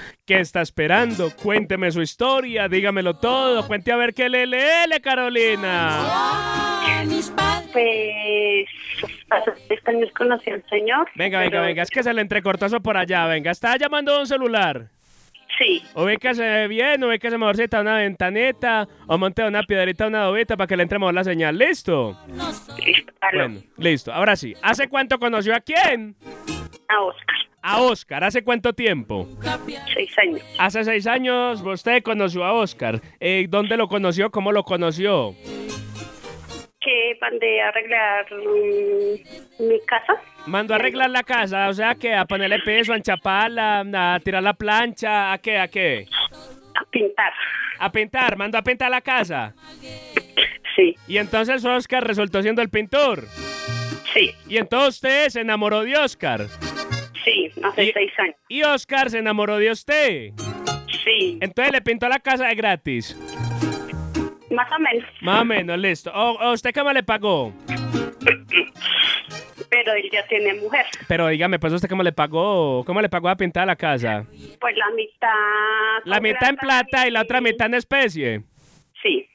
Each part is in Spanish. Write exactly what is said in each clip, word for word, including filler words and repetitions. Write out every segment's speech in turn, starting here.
¿Qué está esperando? Cuénteme su historia, dígamelo todo. Cuente a ver qué le lee, Carolina. Pues hace seis años conocí al señor. Venga, venga, pero... venga, es que se le entrecortó eso por allá. Venga, ¿está llamando a un celular? Sí. Ubícase bien, ubícese mejorcita a una ventaneta o monte una piedrita, una dobita para que le entre mejor la señal. ¿Listo? Listo. Aló. Bueno, listo. Ahora sí. ¿Hace cuánto conoció a quién? A Oscar. A Oscar. ¿Hace cuánto tiempo? Seis años. Hace seis años usted conoció a Oscar. Eh, ¿Dónde lo conoció? ¿Cómo lo conoció? Que mandé a arreglar um, mi casa. Mandó a arreglar la casa, o sea, que a ponerle peso, a enchaparla, a tirar la plancha, ¿a qué, a qué? A pintar. A pintar, mandó a pintar la casa. Sí. Y entonces Oscar resultó siendo el pintor. Sí. Y entonces usted se enamoró de Oscar. Sí, hace y, seis años. Y Oscar se enamoró de usted. Sí. Entonces le pintó la casa de gratis. Más o menos. Más o menos, listo. ¿O, o usted cómo le pagó? Pero él ya tiene mujer. Pero dígame, pues usted cómo le pagó, ¿cómo le pagó a pintar la casa? Pues la mitad. La mitad en plata y la otra mitad en especie. Sí.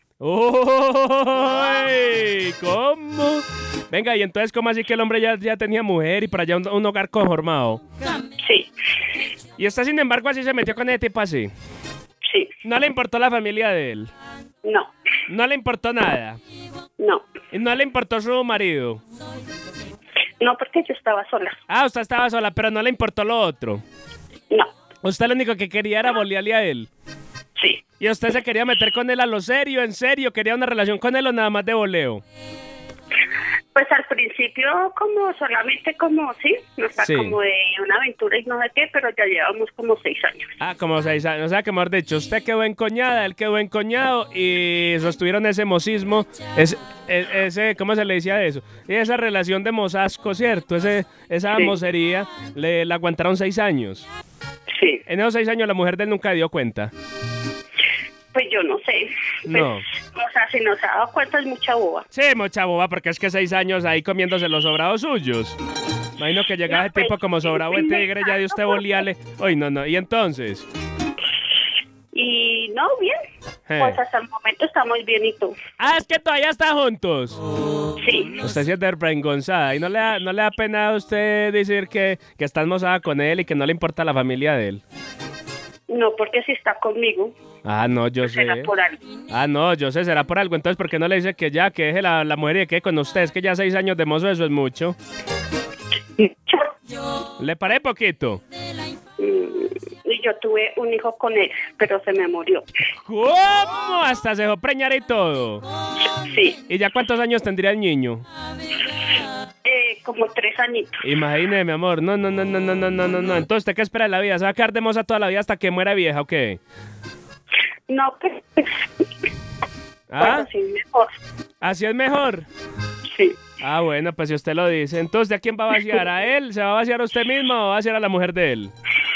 ¡Uy! ¿Cómo? Venga, y entonces, ¿cómo así que el hombre ya, ya tenía mujer y por allá un, un hogar conformado? Sí. Y usted, sin embargo, así se metió con ese tipo así. Sí. ¿No le importó la familia de él? No. ¿No le importó nada? No. ¿Y no le importó su marido? No, porque yo estaba sola. Ah, usted estaba sola, pero no le importó lo otro. No. Usted lo único que quería era bolearle a él. Sí. ¿Y usted se quería meter con él a lo serio, en serio? ¿Quería una relación con él o nada más de voleo? Pues al principio como solamente como, sí, o sea, Sí. como de una aventura y no sé qué, pero ya llevamos como seis años. Ah, como seis años. O sea, que mejor dicho, usted quedó encoñada, él quedó encoñado y sostuvieron ese mozismo, ese, e- ese, ¿cómo se le decía eso? Y esa relación de mozasco, ¿cierto? Ese, esa Sí. mocería, le, la aguantaron seis años. Sí. En esos seis años la mujer de él nunca dio cuenta. Pues yo no sé. Pues, No. O sea, si no se ha dado cuenta es mucha boba. Sí, mucha boba, porque es que seis años ahí comiéndose los sobrados suyos. Imagino que llegaba No, ese tipo pues, como sobrado de tigre, ya de usted porque- bolíale. Uy, no, no. ¿Y entonces? Y no, bien. Eh. Pues hasta el momento estamos bien y tú. Ah, es que todavía están juntos. Sí. Usted sí es desvergonzada. ¿Y no le da, no le da pena a usted decir que, que está hermosada con él y que no le importa la familia de él? No, porque si está conmigo, Ah, no, yo sé. será por algo. Ah, no, yo sé, será por algo. Entonces, ¿por qué no le dice que ya, que deje la, la mujer y que quede con usted? Es que ya seis años de mozo, eso es mucho. ¿Le paré poquito? Mm, Y yo tuve un hijo con él, pero se me murió. ¿Cómo? Hasta se dejó preñar y todo. Sí. ¿Y ya cuántos años tendría el niño? Eh, como tres añitos. Imagínese, mi amor. No, no, no, no, no, no, no, no, no. Entonces, ¿usted qué espera de la vida? ¿Se va a quedar de moza toda la vida hasta que muera vieja o qué? No, pues, ¿Ah? pues así mejor. ¿Así es mejor? Sí. Ah, bueno, pues si usted lo dice. Entonces, ¿a quién va a vaciar? ¿A él? ¿Se va a vaciar a usted mismo o va a vaciar a la mujer de él?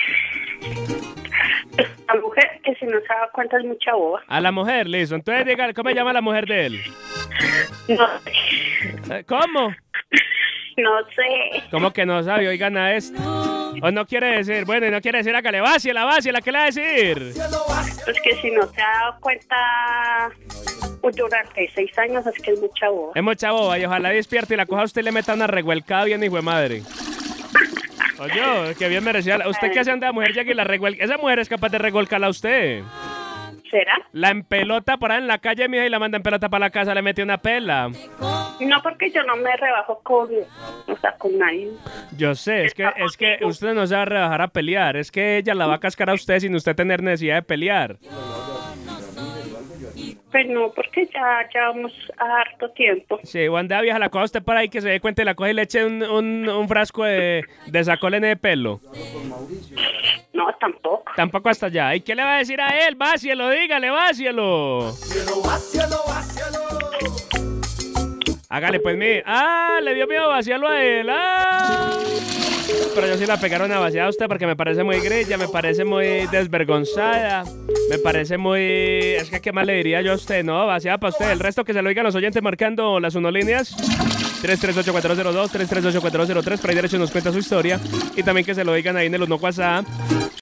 La mujer que si no se da cuenta es mucha boba. A la mujer, listo. Entonces, dígale, ¿cómo se llama la mujer de él? No, Eh, ¿Cómo? no sé. ¿Cómo que no sabe? Oigan a esto. ¿O no quiere decir? Bueno, y no quiere decir, hágale, váciela, váciela, ¿qué le va a decir? Es que si no se ha dado cuenta pues, durante seis años es que es mucha boba. Es mucha boba y ojalá despierte y la coja a usted y le meta una revuelcada bien, hijo de madre. Oye, que bien merecía. la- ¿Usted qué hace anda mujer llega y la revuelca? Esa mujer es capaz de revolcarla a usted. ¿Será? La empelota por ahí en la calle, mija, y la manda en pelota para la casa, le mete una pela. No, porque yo no me rebajo con, o sea, con nadie. Yo sé, es que, es que usted no se va a rebajar a pelear, es que ella la va a cascar a usted sin usted tener necesidad de pelear. Pues no, porque ya llevamos harto tiempo. Sí, o anda vieja, la coja usted por ahí que se dé cuenta y la coge y le eche un, un, un frasco de, de sacolene de pelo. No, tampoco. Tampoco hasta allá. ¿Y qué le va a decir a él? Vácielo, dígale, vácielo. Hágale pues mi. Ah, le dio miedo vaciarlo a él. Ah. Pero yo sí la pegaron a vaciar a usted porque me parece muy grilla, me parece muy desvergonzada, me parece muy... Es que, ¿qué más le diría yo a usted? No, vaciada para usted. El resto que se lo digan los oyentes marcando las unolíneas. tres tres ocho cuatro cero dos, tres tres ocho cuatro cero tres. Para ahí derecho nos cuenta su historia. Y también que se lo digan ahí en el uno WhatsApp.